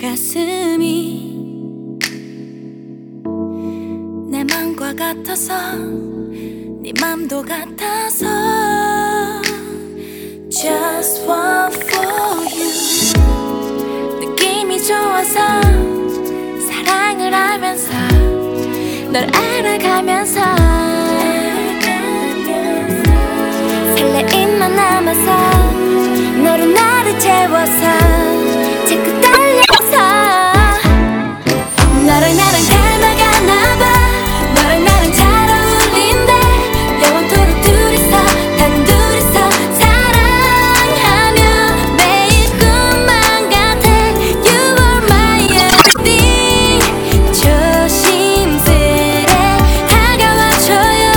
가슴이 내 맘과 같아서 네 맘도 같아서 Just want for you 느낌이 좋아서 사랑을 하면서 널 알아가면서 설레임만 남아서 너로 나를 채워서 자꾸 떨려서 너랑 나랑 닮아가나봐 너랑 나랑 잘 어울린대 영원토록 둘이서 단둘이서 사랑하며 매일 꿈만 같아 You are my everything 조심스레 다가와줘요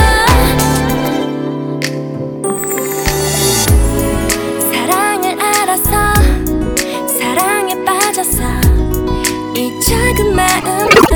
사랑을 알아서 사랑에 빠져서 이 작은 마음